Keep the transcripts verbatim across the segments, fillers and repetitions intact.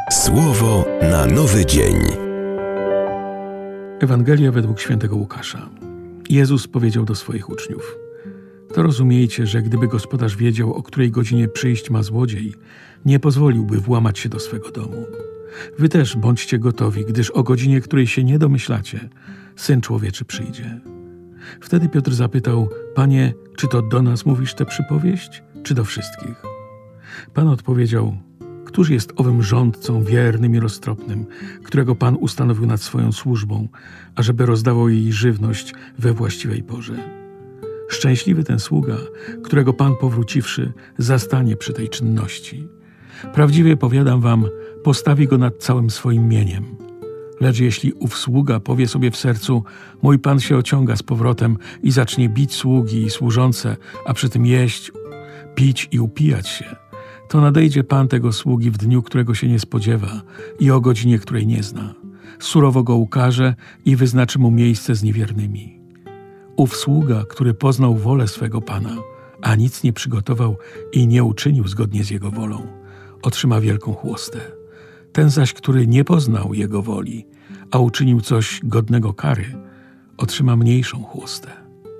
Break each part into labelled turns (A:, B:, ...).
A: Słowo na nowy dzień.
B: Ewangelia według świętego Łukasza. Jezus powiedział do swoich uczniów: to rozumiejcie, że gdyby gospodarz wiedział, o której godzinie przyjść ma złodziej, nie pozwoliłby włamać się do swego domu. Wy też bądźcie gotowi, gdyż o godzinie, której się nie domyślacie, Syn Człowieczy przyjdzie. Wtedy Piotr zapytał: Panie, czy to do nas mówisz tę przypowieść, czy do wszystkich? Pan odpowiedział: Któż jest owym rządcą wiernym i roztropnym, którego Pan ustanowił nad swoją służbą, ażeby rozdawał jej żywność we właściwej porze? Szczęśliwy ten sługa, którego Pan powróciwszy, zastanie przy tej czynności. Prawdziwie powiadam wam, postawi go nad całym swoim mieniem. Lecz jeśli ów sługa powie sobie w sercu: mój Pan się ociąga z powrotem i zacznie bić sługi i służące, a przy tym jeść, pić i upijać się, to nadejdzie Pan tego sługi w dniu, którego się nie spodziewa i o godzinie, której nie zna. Surowo go ukarze i wyznaczy mu miejsce z niewiernymi. Ów sługa, który poznał wolę swego Pana, a nic nie przygotował i nie uczynił zgodnie z jego wolą, otrzyma wielką chłostę. Ten zaś, który nie poznał jego woli, a uczynił coś godnego kary, otrzyma mniejszą chłostę.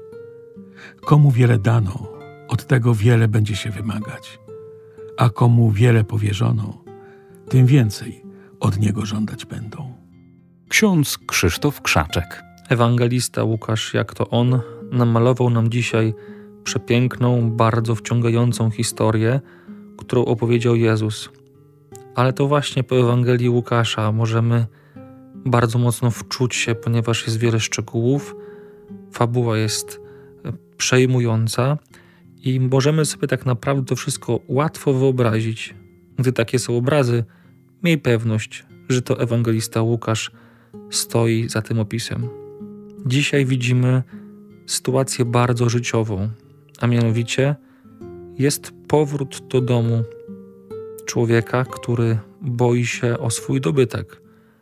B: Komu wiele dano, od tego wiele będzie się wymagać, a komu wiele powierzono, tym więcej od niego żądać będą.
C: Ksiądz Krzysztof Krzaczek. Ewangelista Łukasz, jak to on, namalował nam dzisiaj przepiękną, bardzo wciągającą historię, którą opowiedział Jezus. Ale to właśnie po Ewangelii Łukasza możemy bardzo mocno wczuć się, ponieważ jest wiele szczegółów, fabuła jest przejmująca i możemy sobie tak naprawdę to wszystko łatwo wyobrazić. Gdy takie są obrazy, miej pewność, że to ewangelista Łukasz stoi za tym opisem. Dzisiaj widzimy sytuację bardzo życiową, a mianowicie jest powrót do domu człowieka, który boi się o swój dobytek.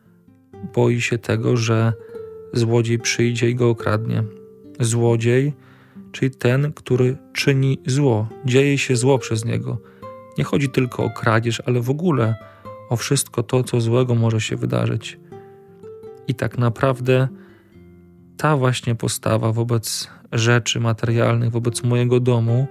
C: Boi się tego, że złodziej przyjdzie i go okradnie. Złodziej, czyli ten, który czyni zło, dzieje się zło przez niego. Nie chodzi tylko o kradzież, ale w ogóle o wszystko to, co złego może się wydarzyć. I tak naprawdę ta właśnie postawa wobec rzeczy materialnych, wobec mojego domu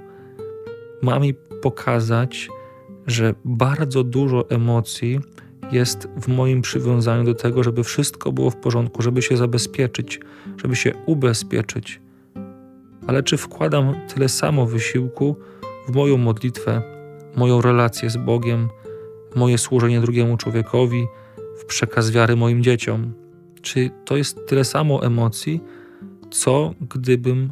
C: ma mi pokazać, że bardzo dużo emocji jest w moim przywiązaniu do tego, żeby wszystko było w porządku, żeby się zabezpieczyć, żeby się ubezpieczyć. Ale czy wkładam tyle samo wysiłku w moją modlitwę, moją relację z Bogiem, moje służenie drugiemu człowiekowi, w przekaz wiary moim dzieciom? Czy to jest tyle samo emocji, co gdybym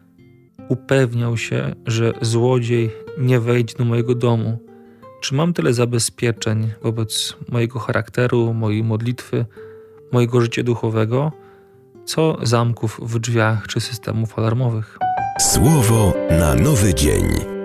C: upewniał się, że złodziej nie wejdzie do mojego domu? Czy mam tyle zabezpieczeń wobec mojego charakteru, mojej modlitwy, mojego życia duchowego, co zamków w drzwiach czy systemów alarmowych?
A: Słowo na nowy dzień.